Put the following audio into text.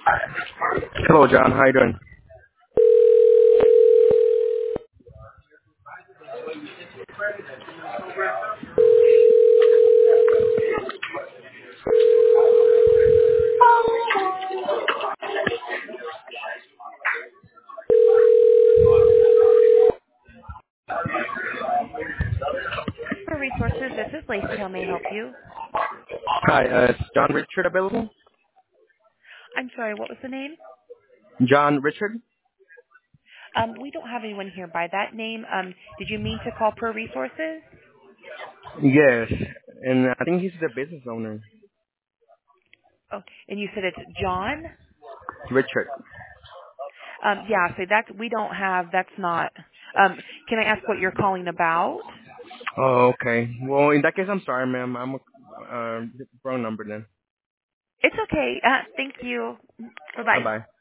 Hello, John. How you doing? For resources, this is Lacey. How may I help you? Hi, is John Richard available? I'm sorry, what was the name? John Richard? We don't have anyone here by that name. Did you mean to call Pro Resources? Yes, and I think he's the business owner. Oh, and you said it's John? Richard. Yeah, so that's, we don't have, that's not, can I ask what you're calling about? Oh, okay. Well, in that case, I'm sorry, ma'am. I'm wrong number then. It's okay. Thank you. Bye Bye-bye. bye.